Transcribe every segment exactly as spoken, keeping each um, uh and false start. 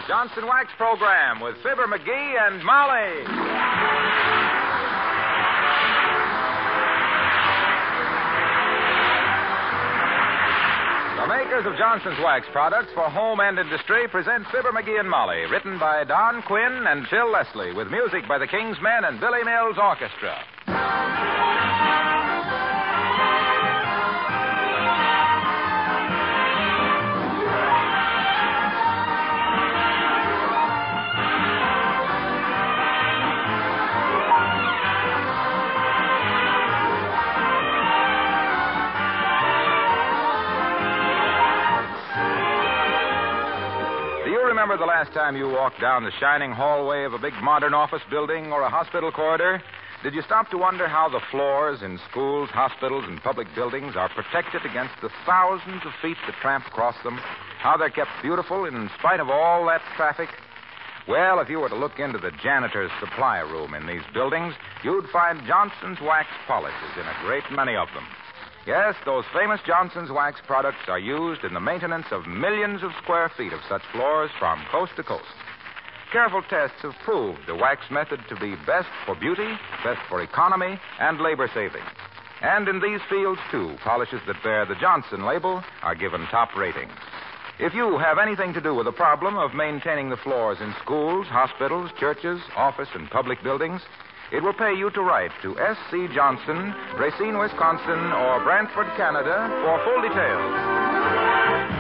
Johnson Wax program with Fibber McGee and Molly. The makers of Johnson's Wax products for home and industry present Fibber McGee and Molly, written by Don Quinn and Phil Leslie, with music by the King's Men and Billy Mills Orchestra. Remember the last time you walked down the shining hallway of a big modern office building or a hospital corridor? Did you stop to wonder how the floors in schools, hospitals, and public buildings are protected against the thousands of feet that tramp across them? How they're kept beautiful in spite of all that traffic? Well, if you were to look into the janitor's supply room in these buildings, you'd find Johnson's Wax polishes in a great many of them. Yes, those famous Johnson's Wax products are used in the maintenance of millions of square feet of such floors from coast to coast. Careful tests have proved the wax method to be best for beauty, best for economy, and labor saving. And in these fields, too, polishes that bear the Johnson label are given top ratings. If you have anything to do with the problem of maintaining the floors in schools, hospitals, churches, office, and public buildings, it will pay you to write to S C. Johnson, Racine, Wisconsin, or Brantford, Canada, for full details.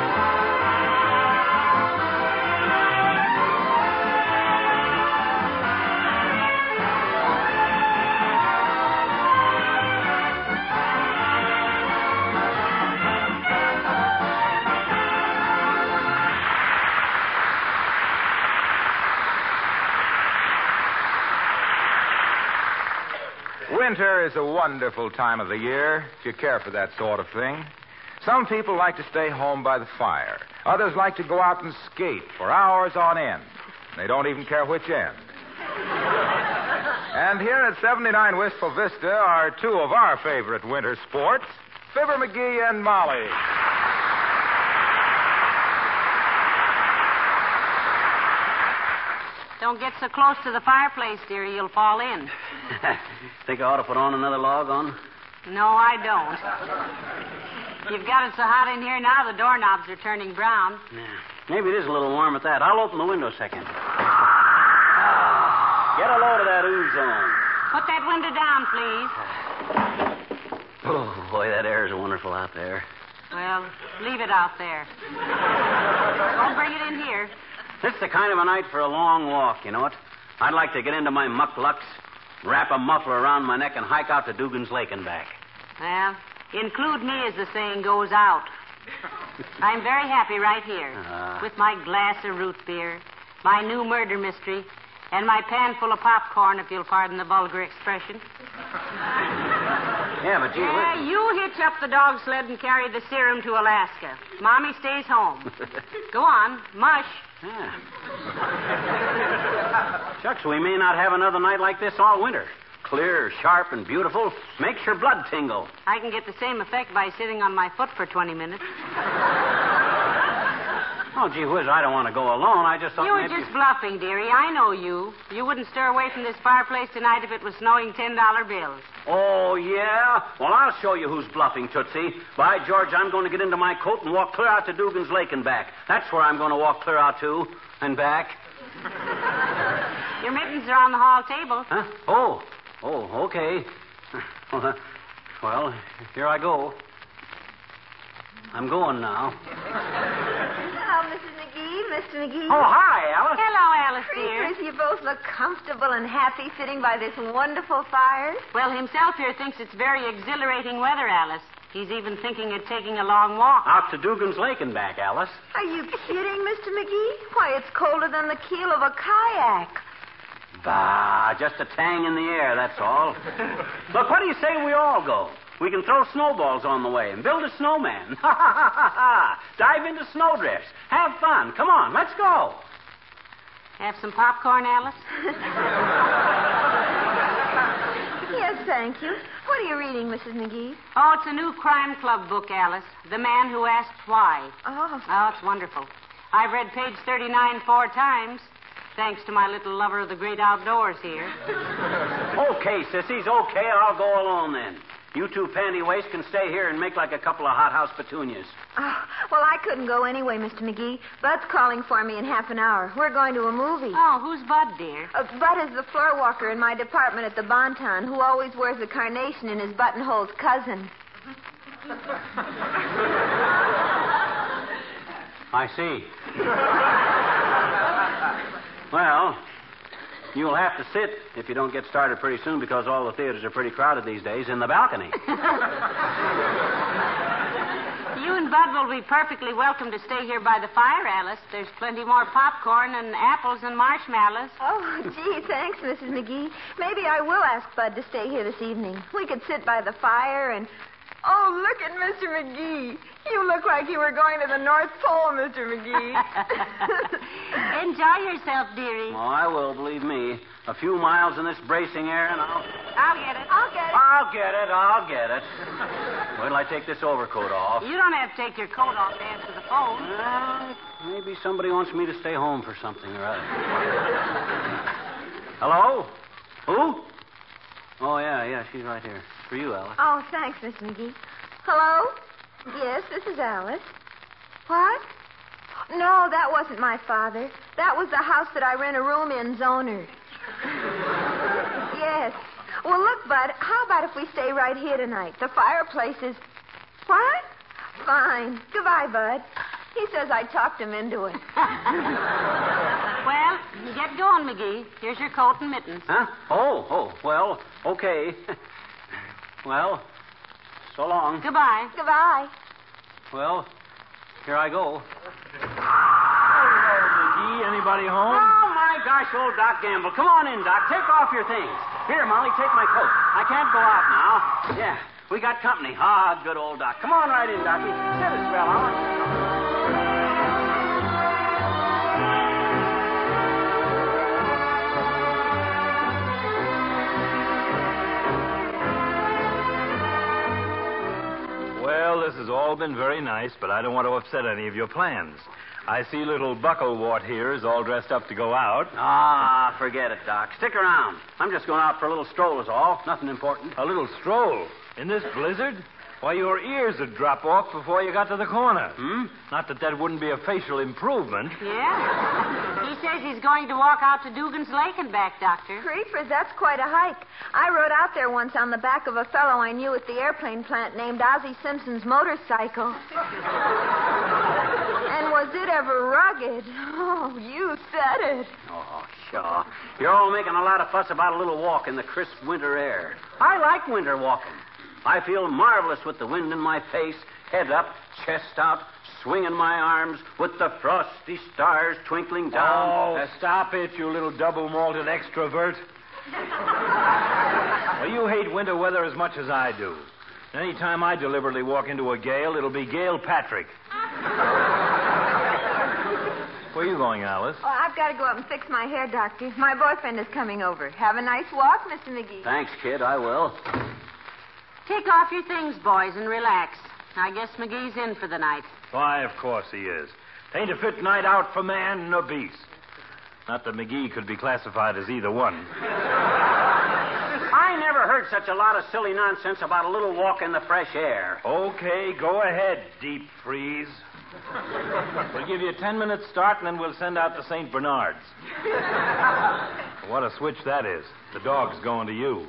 Winter is a wonderful time of the year, if you care for that sort of thing. Some people like to stay home by the fire. Others like to go out and skate for hours on end. They don't even care which end. And here at seventy-nine Wistful Vista are two of our favorite winter sports, Fibber McGee and Molly. Don't get so close to the fireplace, dearie. You'll fall in. Think I ought to put on another log on? No, I don't. You've got it so hot in here now, the doorknobs are turning brown. Yeah. Maybe it is a little warm at that. I'll open the window a second. Get a load of that ozone. Put that window down, please. Oh, boy, that air is wonderful out there. Well, leave it out there. Don't bring it in here. This is the kind of a night for a long walk, you know it? I'd like to get into my mucklucks, wrap a muffler around my neck, and hike out to Dugan's Lake and back. Well, include me, as the saying goes, out. I'm very happy right here, uh... with my glass of root beer, my new murder mystery, and my pan full of popcorn, if you'll pardon the vulgar expression. Yeah, but gee Yeah, whiz. you hitch up the dog sled and carry the serum to Alaska. Mommy stays home. Go on, mush. Yeah. Shucks, we may not have another night like this all winter. Clear, sharp, and beautiful. Makes your blood tingle. I can get the same effect by sitting on my foot for twenty minutes. Oh, gee whiz, I don't want to go alone. I just thought You were maybe... just bluffing, dearie. I know you. You wouldn't stir away from this fireplace tonight if it was snowing ten-dollar bills. Oh, yeah? Well, I'll show you who's bluffing, Tootsie. By George, I'm going to get into my coat and walk clear out to Dugan's Lake and back. That's where I'm going to walk clear out to and back. Your mittens are on the hall table. Huh? Oh. Oh, okay. Well, here I go. I'm going now. Hello, Missus McGee, Mister McGee. Oh, hi, Alice. Hello, Alice, dear. Creepers, you both look comfortable and happy sitting by this wonderful fire. Well, himself here thinks it's very exhilarating weather, Alice. He's even thinking of taking a long walk. Out to Dugan's Lake and back, Alice. Are you kidding, Mister McGee? Why, it's colder than the keel of a kayak. Bah, just a tang in the air, that's all. Look, what do you say we all go? We can throw snowballs on the way and build a snowman. Ha, ha, ha, ha, ha. Dive into snowdrifts. Have fun. Come on, let's go. Have some popcorn, Alice? Yes, thank you. What are you reading, Missus McGee? Oh, it's a new crime club book, Alice. The Man Who Asked Why. Oh. Oh, it's wonderful. I've read page thirty-nine four times, thanks to my little lover of the great outdoors here. Okay, sissies, okay, I'll go alone then. You two panty waists can stay here and make like a couple of hothouse petunias. Oh, well, I couldn't go anyway, Mister McGee. Bud's calling for me in half an hour. We're going to a movie. Oh, who's Bud, dear? Uh, Bud is the floor walker in my department at the Bonton who always wears a carnation in his buttonhole's cousin. I see. Well, you'll have to sit, if you don't get started pretty soon, because all the theaters are pretty crowded these days, in the balcony. You and Bud will be perfectly welcome to stay here by the fire, Alice. There's plenty more popcorn and apples and marshmallows. Oh, gee, thanks, Missus McGee. Maybe I will ask Bud to stay here this evening. We could sit by the fire and... Oh, look at Mister McGee. You look like you were going to the North Pole, Mister McGee. Enjoy yourself, dearie. Oh, I will, believe me. A few miles in this bracing air and I'll... I'll get it. I'll get it. I'll get it, I'll get it. Wait till I take this overcoat off. You don't have to take your coat off to answer the phone. Uh, maybe somebody wants me to stay home for something or other. Hello? Who? Oh, yeah, yeah, she's right here. For you, Alice. Oh, thanks, Miss McGee. Hello? Yes, this is Alice. What? No, that wasn't my father. That was the house that I rent a room in's owner. Yes. Well, look, Bud, how about if we stay right here tonight? The fireplace is... What? Fine. Goodbye, Bud. He says I talked him into it. Well, get going, McGee. Here's your coat and mittens. Huh? Oh, oh, well, okay. Well, so long. Goodbye. Goodbye. Well, here I go. McGee, anybody home? Oh, my gosh, old Doc Gamble. Come on in, Doc. Take off your things. Here, Molly, take my coat. I can't go out now. Yeah, we got company. Ah, good old Doc. Come on right in, Docie. Sit a spell, huh? Well, this has all been very nice, but I don't want to upset any of your plans. I see little Bucklewart here is all dressed up to go out. Ah, forget it, Doc. Stick around. I'm just going out for a little stroll is all. Nothing important. A little stroll? In this blizzard? Why, your ears would drop off before you got to the corner. Hmm? Not that that wouldn't be a facial improvement. Yeah? He says he's going to walk out to Dugan's Lake and back, Doctor. Creepers, that's quite a hike. I rode out there once on the back of a fellow I knew at the airplane plant named Ozzie Simpson's motorcycle. And was it ever rugged? Oh, you said it. Oh, sure. You're all making a lot of fuss about a little walk in the crisp winter air. I like winter walking. I feel marvelous with the wind in my face, head up, chest out, swinging my arms, with the frosty stars twinkling down. Oh, Uh, stop it, you little double-malted extrovert. Well, you hate winter weather as much as I do. Any time I deliberately walk into a gale, it'll be Gale Patrick. Where are you going, Alice? Oh, I've got to go up and fix my hair, Doctor. My boyfriend is coming over. Have a nice walk, Mister McGee. Thanks, kid, I will. Take off your things, boys, and relax. I guess McGee's in for the night. Why, of course he is. Tain't a fit night out for man nor beast. Not that McGee could be classified as either one. I never heard such a lot of silly nonsense about a little walk in the fresh air. Okay, go ahead, deep freeze. We'll give you a ten-minute start, and then we'll send out to Saint Bernard's. What a switch that is. The dog's going to you.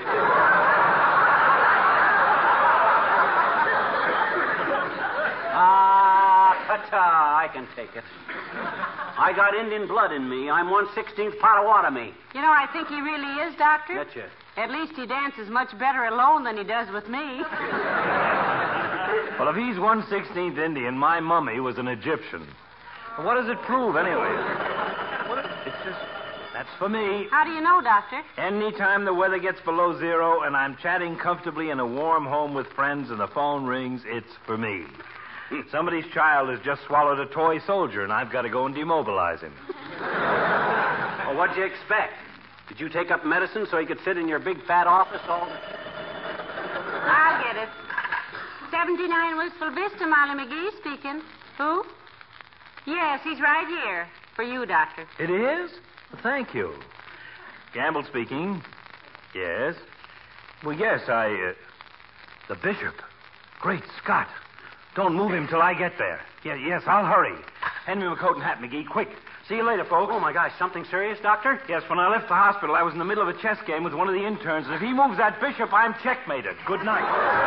Ah, ta-ta, I can take it. I got Indian blood in me. I'm one sixteenth Potawatomi. You know, I think he really is, Doctor. Betcha. At least he dances much better alone than he does with me. Well, if he's one sixteenth Indian, my mummy was an Egyptian. Well, what does it prove, anyway? What, it's just, that's for me. How do you know, Doctor? Anytime the weather gets below zero and I'm chatting comfortably in a warm home with friends and the phone rings, it's for me. Somebody's child has just swallowed a toy soldier, and I've got to go and demobilize him. Well, what'd you expect? Did you take up medicine so you could sit in your big fat office all the... I'll get it. seventy-nine Wistful Vista, Molly McGee speaking. Who? Yes, he's right here. For you, Doctor. It is? Thank you. Gamble speaking. Yes. Well, yes, I... Uh, the bishop. Great Scott. Don't move him till I get there. Yeah, yes, I'll hurry. Hand me my coat and hat, McGee, quick. See you later, folks. Oh, my gosh, something serious, Doctor? Yes, when I left the hospital, I was in the middle of a chess game with one of the interns, and if he moves that bishop, I'm checkmated. Good night.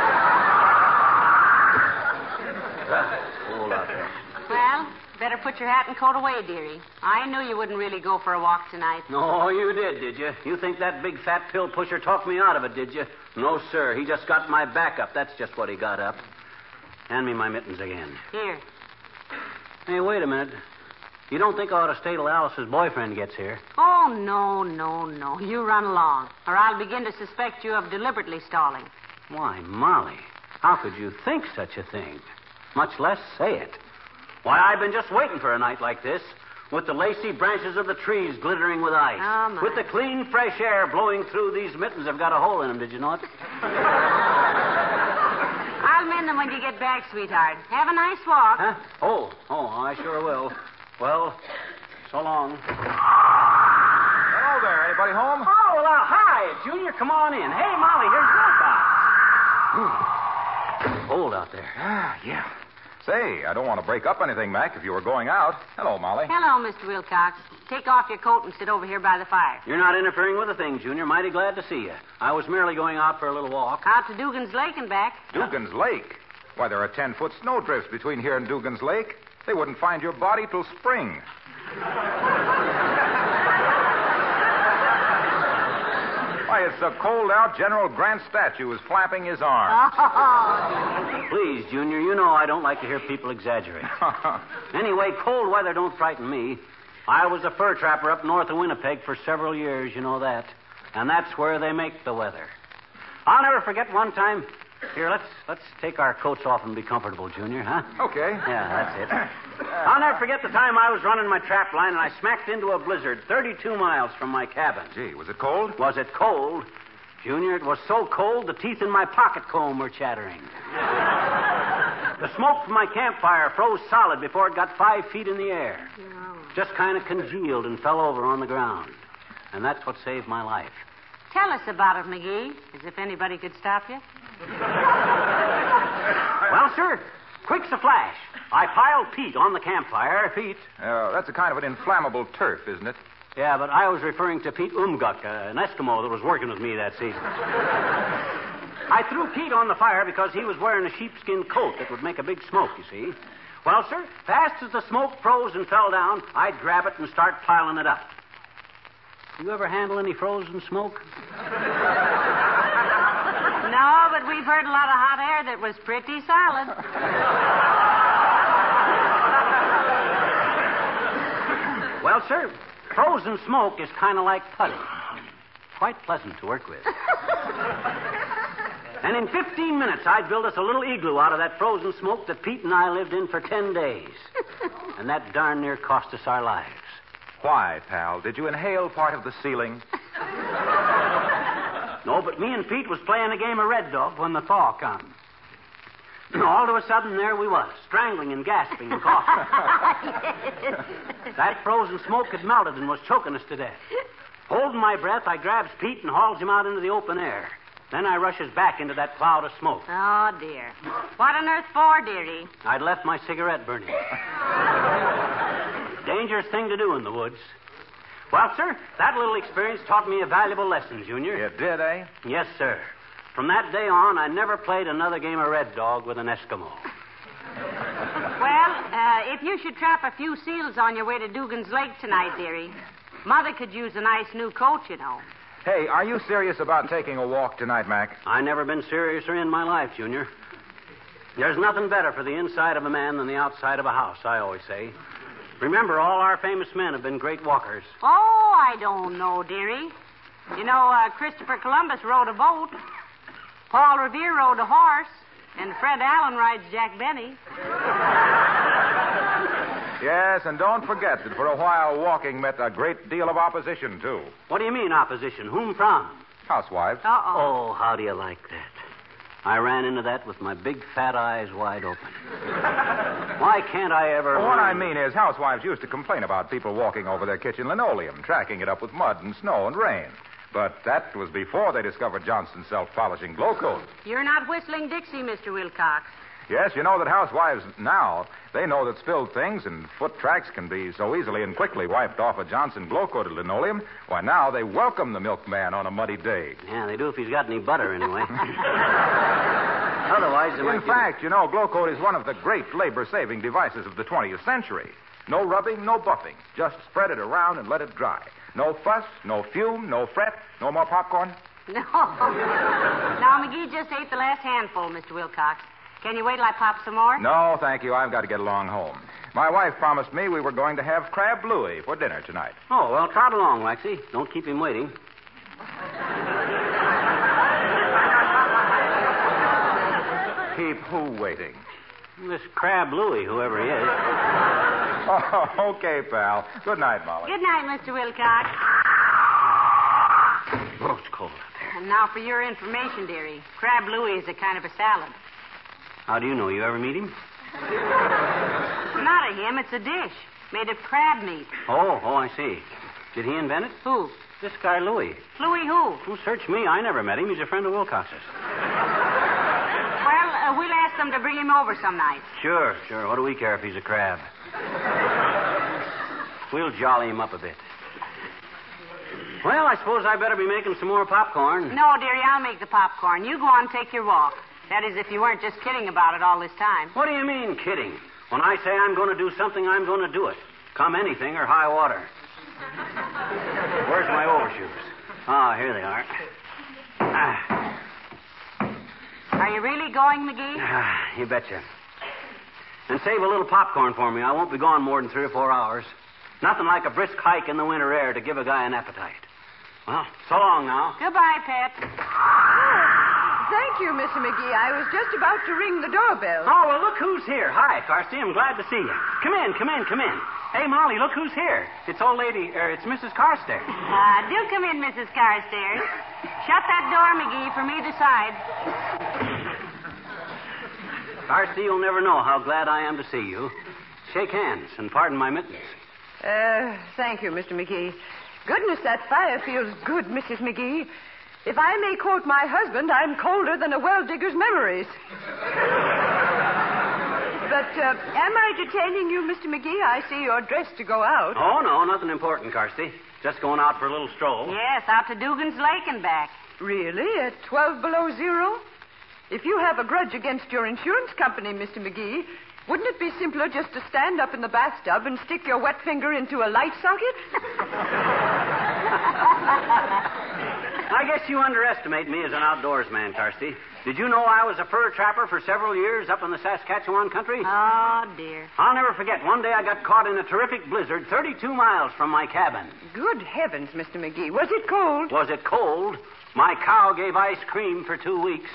Hold out there. Well, better put your hat and coat away, dearie. I knew you wouldn't really go for a walk tonight. No, you did, did you? You think that big fat pill pusher talked me out of it, did you? No, sir. He just got my back up. That's just what he got up. Hand me my mittens again. Here. Hey, wait a minute. You don't think I ought to stay till Alice's boyfriend gets here? Oh, no, no, no. You run along, or I'll begin to suspect you of deliberately stalling. Why, Molly, how could you think such a thing? Much less say it. Why, I've been just waiting for a night like this, with the lacy branches of the trees glittering with ice, Oh, my. with the clean, fresh air blowing through these mittens. I've got a hole in them, did you know it? I'll mend them when you get back, sweetheart. Have a nice walk. Huh? Oh, oh, I sure will. Well, so long. Hello there. Anybody home? Oh, well, uh, hi, Junior. Come on in. Hey, Molly, here's Wilcox. Hold out there. Ah, yeah. Say, I don't want to break up anything, Mac, if you were going out. Hello, Molly. Hello, Mister Wilcox. Take off your coat and sit over here by the fire. You're not interfering with a thing, Junior. Mighty glad to see you. I was merely going out for a little walk. Out to Dugan's Lake and back. Dugan's Lake? Why, there are ten-foot snowdrifts between here and Dugan's Lake. They wouldn't find your body till spring. Why, it's so cold out, General Grant's statue is flapping his arms. Oh. Please, Junior, you know I don't like to hear people exaggerate. Anyway, cold weather don't frighten me. I was a fur trapper up north of Winnipeg for several years, you know that. And that's where they make the weather. I'll never forget one time... Here, let's let's take our coats off and be comfortable, Junior, huh? Okay. Yeah, that's it. I'll never forget the time I was running my trap line and I smacked into a blizzard thirty-two miles from my cabin. Gee, was it cold? Was it cold? Junior, it was so cold the teeth in my pocket comb were chattering. The smoke from my campfire froze solid before it got five feet in the air. No. Just kind of congealed and fell over on the ground. And that's what saved my life. Tell us about it, McGee, as if anybody could stop you. Well, sir, quick's a flash. I piled peat on the campfire. Peat? Uh, that's a kind of an inflammable turf, isn't it? Yeah, but I was referring to Pete Umguk, uh, an Eskimo that was working with me that season. I threw Pete on the fire because he was wearing a sheepskin coat that would make a big smoke, you see. Well, sir, fast as the smoke froze and fell down, I'd grab it and start piling it up. You ever handle any frozen smoke? No, but we've heard a lot of hot air that was pretty solid. Well, sir, frozen smoke is kind of like putty. Quite pleasant to work with. And in fifteen minutes, I'd build us a little igloo out of that frozen smoke that Pete and I lived in for ten days. And that darn near cost us our lives. Why, pal? Did you inhale part of the ceiling? No, but me and Pete was playing a game of Red Dog when the thaw come. All of a sudden, there we was, strangling and gasping and coughing. That frozen smoke had melted and was choking us to death. Holding my breath, I grabs Pete and hauls him out into the open air. Then I rushes back into that cloud of smoke. Oh, dear. What on earth for, dearie? I'd left my cigarette burning. Dangerous thing to do in the woods. Well, sir, that little experience taught me a valuable lesson, Junior. You did, eh? Yes, sir. From that day on, I never played another game of Red Dog with an Eskimo. Well, uh, if you should trap a few seals on your way to Dugan's Lake tonight, dearie, Mother could use a nice new coat, you know. Hey, are you serious about taking a walk tonight, Mac? I never been seriouser in my life, Junior. There's nothing better for the inside of a man than the outside of a house, I always say. Remember, all our famous men have been great walkers. Oh, I don't know, dearie. You know, uh, Christopher Columbus rode a boat. Paul Revere rode a horse. And Fred Allen rides Jack Benny. Yes, and don't forget that for a while walking met a great deal of opposition, too. What do you mean, opposition? Whom from? Housewives. Uh-oh. Oh, how do you like that? I ran into that with my big fat eyes wide open. Why can't I ever... Well, what I mean is, housewives used to complain about people walking over their kitchen linoleum, tracking it up with mud and snow and rain. But that was before they discovered Johnson's self-polishing glow coat. You're not whistling Dixie, Mister Wilcox. Yes, you know that housewives now, they know that spilled things and foot tracks can be so easily and quickly wiped off a Johnson glow-coated linoleum. Why, now they welcome the milkman on a muddy day. Yeah, they do if he's got any butter, anyway. Otherwise, they might... In fact, you know, glow coat is one of the great labor-saving devices of the twentieth century. No rubbing, no buffing. Just spread it around and let it dry. No fuss, no fume, no fret, no more popcorn. No. Now, McGee just ate the last handful, Mister Wilcox. Can you wait till I pop some more? No, thank you. I've got to get along home. My wife promised me we were going to have crab louie for dinner tonight. Oh, well, trot along, Waxy. Don't keep him waiting. Keep who waiting? This crab Louie, whoever he is. Oh, okay, pal. Good night, Molly. Good night, Mister Wilcox. Oh, it's cold out there. And now for your information, dearie. Crab Louie is a kind of a salad. How do you know? You ever meet him? Not a him, it's a dish. Made of crab meat. Oh, oh, I see. Did he invent it? Who? This guy, Louie. Louie who? Well, search me. I never met him. He's a friend of Wilcox's. Well, uh, we'll ask them to bring him over some night. Sure, sure. What do we care if he's a crab? We'll jolly him up a bit. Well, I suppose I better be making some more popcorn. No, dearie, I'll make the popcorn. You go on and take your walk. That is, if you weren't just kidding about it all this time. What do you mean, kidding? When I say I'm going to do something, I'm going to do it. Come anything or high water. Where's my overshoes? Ah, here they are. Ah. Are you really going, McGee? Ah, you betcha. And save a little popcorn for me. I won't be gone more than three or four hours. Nothing like a brisk hike in the winter air to give a guy an appetite. Well, so long now. Goodbye, Pet. Thank you, Mister McGee. I was just about to ring the doorbell. Oh, well, look who's here. Hi, Carsey. I'm glad to see you. Come in, come in, come in. Hey, Molly, look who's here. It's old lady, er, it's Missus Carstairs. Ah, uh, do come in, Missus Carstairs. Shut that door, McGee, from either side. Carsey, you'll never know how glad I am to see you. Shake hands and pardon my mittens. Uh, thank you, Mister McGee. Goodness, that fire feels good, Missus McGee. If I may quote my husband, I'm colder than a well-digger's memories. But uh, am I detaining you, Mister McGee? I see you're dressed to go out. Oh, no, nothing important, Carsey. Just going out for a little stroll. Yes, out to Dugan's Lake and back. Really? At twelve below zero? If you have a grudge against your insurance company, Mister McGee, wouldn't it be simpler just to stand up in the bathtub and stick your wet finger into a light socket? I guess you underestimate me as an outdoors man, Carsey. Did you know I was a fur trapper for several years up in the Saskatchewan country? Oh, dear. I'll never forget. One day I got caught in a terrific blizzard thirty-two miles from my cabin. Good heavens, Mister McGee. Was it cold? Was it cold? My cow gave ice cream for two weeks.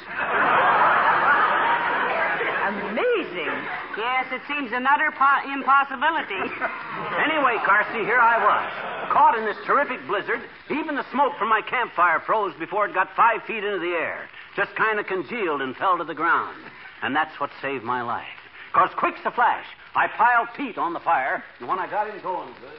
Amazing. Yes, it seems an utter po- impossibility. Anyway, Carsey, here I was, caught in this terrific blizzard. Even the smoke from my campfire froze before it got five feet into the air. Just kind of congealed and fell to the ground. And that's what saved my life. Because quick's a flash, I piled peat on the fire, and when I got it going good...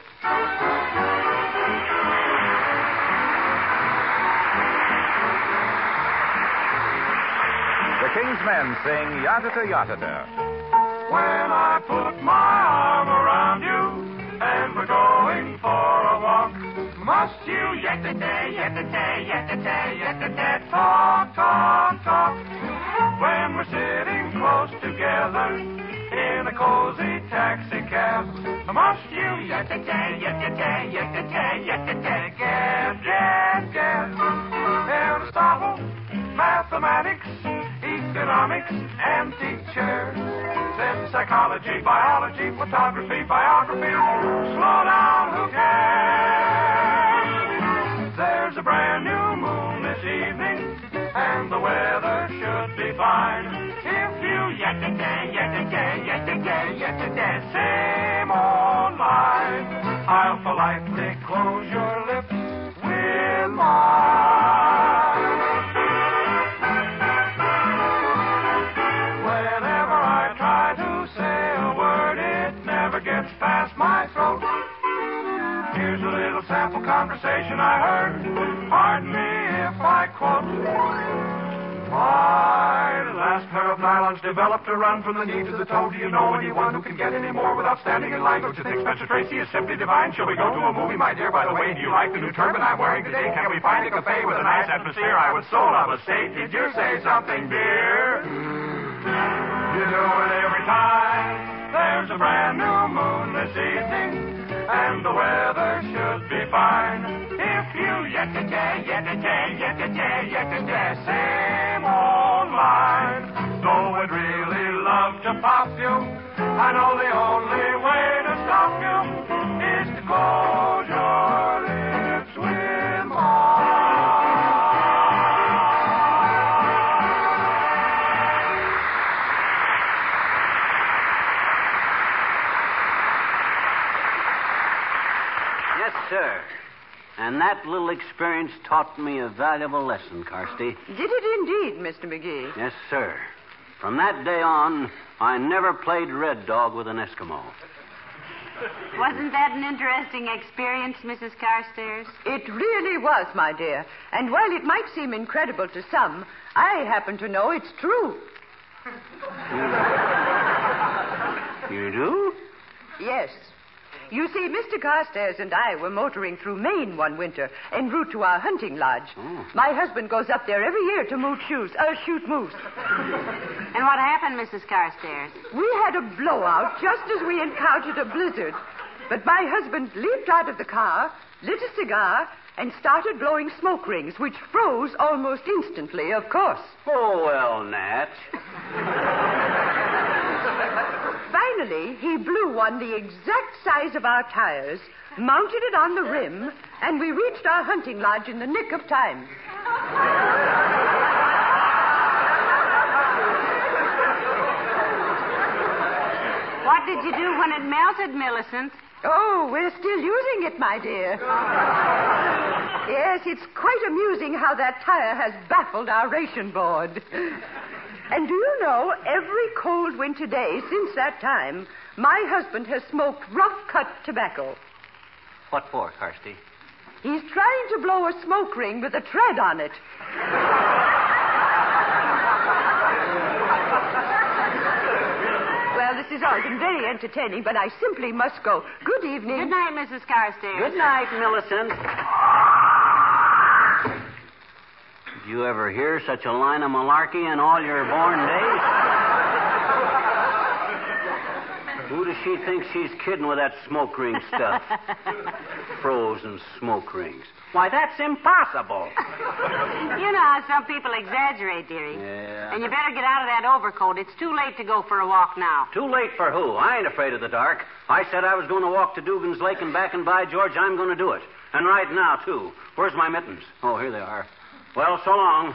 The King's Men sing Yatata Yatata. When I put my arm around you and we're going for a walk, must you yatata, yatata, yatata, yatata, talk, talk, talk. When we're sitting close together in a cozy taxi cab, must you yatata, yatata, yatata, yatata, gab, gab, gab. Aristotle, mathematics, economics, and teachers. Then psychology, biology, photography, biography. Slow down, who cares? There's a brand new moon this evening, and the weather should be fine. If you yatata, yatata, yatata, yatata, same old line, I'll politely close your lips with mine. here's a little sample conversation I heard. Pardon me if I quote. My last pair of nylons developed to run from the knee to the toe. Do you know anyone who can get any more without standing in line? Don't you think Spencer Tracy is simply divine? Shall we go to a movie, my dear? By the way, do you like the new turban I'm wearing today? Can we find a cafe with a nice atmosphere? I would so love a steak. Did you say something, dear? You do it every time. There's a brand new moon this evening, and the weather should be fine. If you yet-a-day, yet-a-day, yet-a-day, yet-a-day, same old line. Though I'd really love to pop you, I know the only way to stop you is to close your lips with mine. Yes, sir. And that little experience taught me a valuable lesson, Carsty. Did it indeed, Mister McGee? Yes, sir. From that day on, I never played Red Dog with an Eskimo. Wasn't that an interesting experience, Missus Carstairs? It really was, my dear. And while it might seem incredible to some, I happen to know it's true. You do? Yes. You see, Mister Carstairs and I were motoring through Maine one winter en route to our hunting lodge. Oh. My husband goes up there every year to moot shoes, uh, shoot moose. And what happened, Missus Carstairs? We had a blowout just as we encountered a blizzard. But my husband leaped out of the car, lit a cigar, and started blowing smoke rings, which froze almost instantly, of course. Oh, well, Nat. Finally, he blew one the exact size of our tires, mounted it on the rim, and we reached our hunting lodge in the nick of time. What did you do when it melted, Millicent? Oh, we're still using it, my dear. Yes, it's quite amusing how that tire has baffled our ration board. And do you know, every cold winter day since that time, my husband has smoked rough-cut tobacco. What for, Carsty? He's trying to blow a smoke ring with a tread on it. Well, this has all been very entertaining, but I simply must go. Good evening. Good night, Missus Carstairs. Good night, Millicent. Did you ever hear such a line of malarkey in all your born days? Who does she think she's kidding with that smoke ring stuff? Frozen smoke rings. Why, that's impossible. You know how some people exaggerate, dearie. Yeah. And you better get out of that overcoat. It's too late to go for a walk now. Too late for who? I ain't afraid of the dark. I said I was going to walk to Dugan's Lake and back, and by George, I'm going to do it. And right now, too. Where's my mittens? Oh, here they are. Well, so long.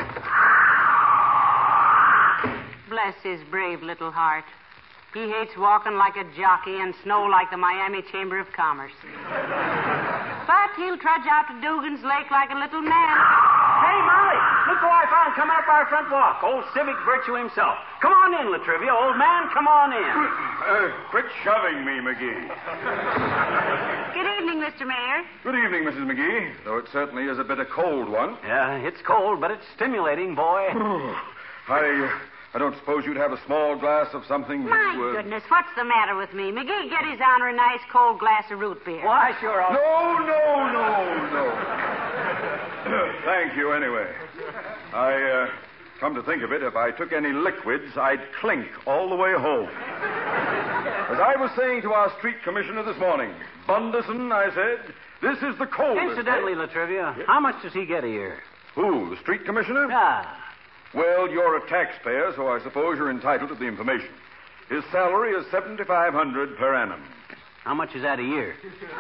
Bless his brave little heart. He hates walking like a jockey and snow like the Miami Chamber of Commerce. But he'll trudge out to Dugan's Lake like a little man. Hey, Molly, look who I found coming up our front walk. Old civic virtue himself. Come on in, Latrivia. Old man, come on in. Uh, quit shoving me, McGee. Good evening, Mister Mayor. Good evening, Missus McGee, though it certainly is a bit of cold one. Yeah, it's cold, but it's stimulating, boy. I... I don't suppose you'd have a small glass of something... My to, uh... goodness, what's the matter with me? McGee, get his honor a nice cold glass of root beer. Why, sure, I'll... No, no, no, no. Thank you, anyway. I, uh, come to think of it, if I took any liquids, I'd clink all the way home. As I was saying to our street commissioner this morning, Bunderson, I said, this is the coldest... Incidentally, Latrivia, yes? How much does he get a year? Who, the street commissioner? Ah. Well, you're a taxpayer, so I suppose you're entitled to the information. His salary is seventy-five hundred dollars per annum. How much is that a year?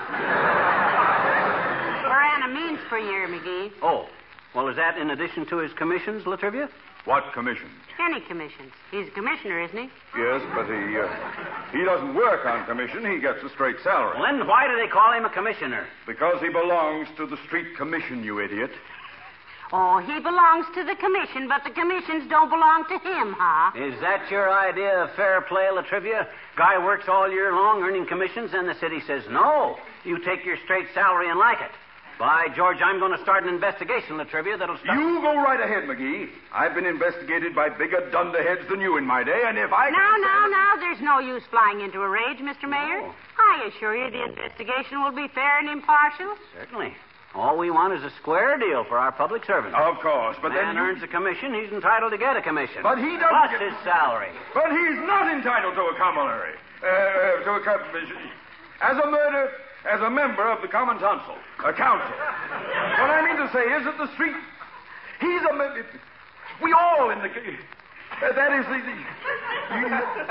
Per annum means per year, McGee. Oh. Well, is that in addition to his commissions, Latrivia? What commissions? Any commissions. He's a commissioner, isn't he? Yes, but he uh, he doesn't work on commission. He gets a straight salary. Well, then why do they call him a commissioner? Because he belongs to the street commission, you idiot. Oh, he belongs to the commission, but the commissions don't belong to him, huh? Is that your idea of fair play, Latrivia? Guy works all year long earning commissions, and the city says no. You take your straight salary and like it. By George, I'm going to start an investigation, Latrivia, that'll stop... You go right ahead, McGee. I've been investigated by bigger dunderheads than you in my day, and if I... Now, now, now, there's no use flying into a rage, Mister Mayor. No. I assure you the investigation will be fair and impartial. Certainly. All we want is a square deal for our public servants. Of course, but Man then... you- earns a commission, he's entitled to get a commission. But he doesn't Plus get- his salary. But he's not entitled to a commissary. Uh, to a commission. As a murder... As a member of the Common Council, a council. What I mean to say is that the street... He's a... me- We all in the... Uh, that is the... the he,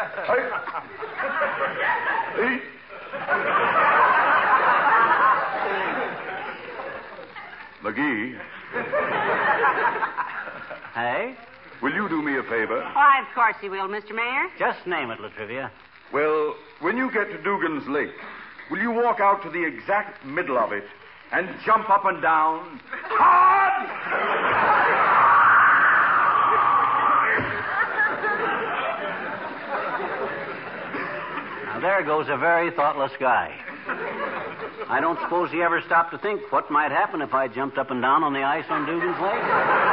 I, he, McGee, Hey? will you do me a favor? Why, of course he will, Mister Mayor. Just name it, Latrivia. Well, when you get to Dugan's Lake, will you walk out to the exact middle of it and jump up and down hard? Now, there goes a very thoughtless guy. I don't suppose he ever stopped to think what might happen if I jumped up and down on the ice on Dugan's Lake.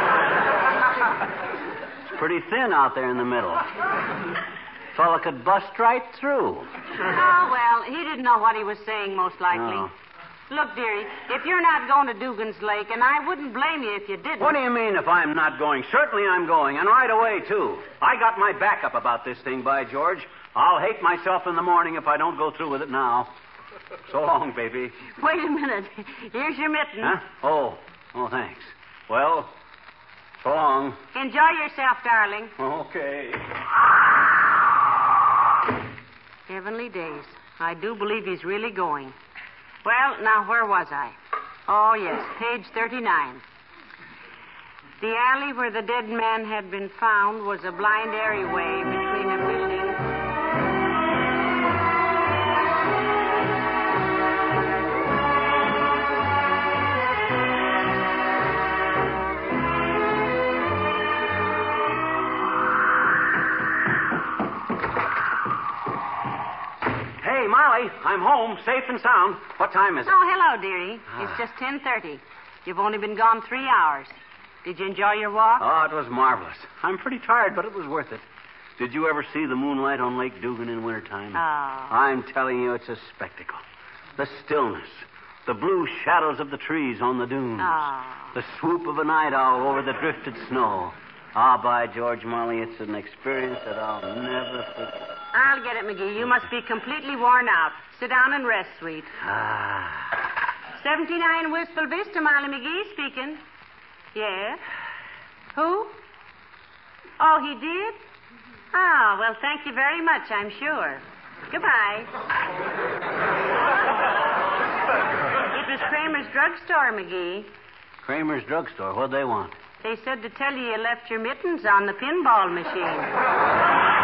It's pretty thin out there in the middle. Fella could bust right through. Oh, well, he didn't know what he was saying, most likely. No. Look, dearie, if you're not going to Dugan's Lake, and I wouldn't blame you if you didn't. What do you mean if I'm not going? Certainly I'm going, and right away, too. I got my backup about this thing, by George. I'll hate myself in the morning if I don't go through with it now. So long, baby. Wait a minute. Here's your mitten. Huh? Oh. Oh, thanks. Well, so long. Enjoy yourself, darling. Okay. Heavenly days. I do believe he's really going. Well, now, where was I? Oh, yes, page thirty-nine. The alley where the dead man had been found was a blind alleyway between a building... Hey, Molly, I'm home, safe and sound. What time is it? Oh, hello, dearie. It's just ten thirty. You've only been gone three hours. Did you enjoy your walk? Oh, it was marvelous. I'm pretty tired, but it was worth it. Did you ever see the moonlight on Lake Dugan in wintertime? Oh. I'm telling you, it's a spectacle. The stillness, the blue shadows of the trees on the dunes, Oh. the swoop of a night owl over the drifted snow. Ah, by George, Molly, it's an experience that I'll never forget. I'll get it, McGee. You must be completely worn out. Sit down and rest, sweet. Ah. seventy-nine Wistful Vista, Molly McGee speaking. Yes? Who? Oh, he did? Oh, well, thank you very much, I'm sure. Goodbye. It was Kramer's drugstore, McGee. Kramer's drugstore. What'd they want? They said to tell you you left your mittens on the pinball machine.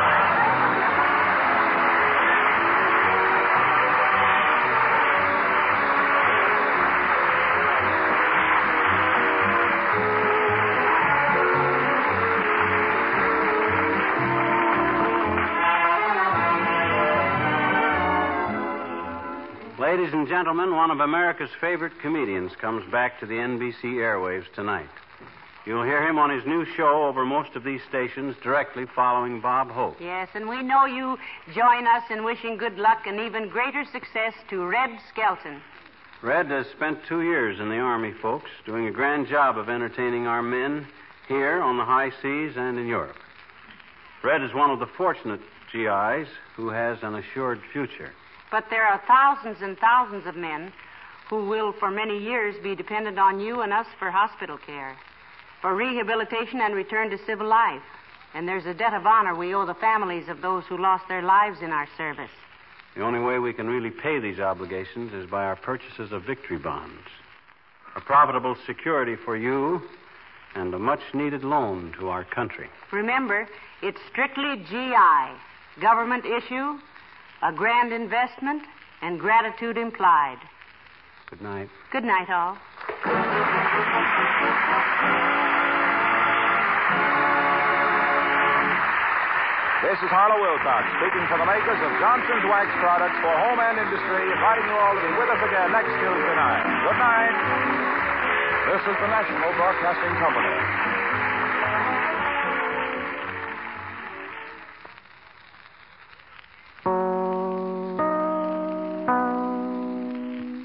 Ladies and gentlemen, one of America's favorite comedians comes back to the N B C airwaves tonight. You'll hear him on his new show over most of these stations directly following Bob Hope. Yes, and we know you join us in wishing good luck and even greater success to Red Skelton. Red has spent two years in the Army, folks, doing a grand job of entertaining our men here on the high seas and in Europe. Red is one of the fortunate G Is who has an assured future. But there are thousands and thousands of men who will for many years be dependent on you and us for hospital care, for rehabilitation and return to civil life. And there's a debt of honor we owe the families of those who lost their lives in our service. The only way we can really pay these obligations is by our purchases of victory bonds, a profitable security for you and a much-needed loan to our country. Remember, it's strictly G I, government issue, a grand investment, and gratitude implied. Good night. Good night, all. This is Harlow Wilcox speaking for the makers of Johnson's Wax Products for home and industry, inviting you all to be with us again next Tuesday night. Good night. This is the National Broadcasting Company.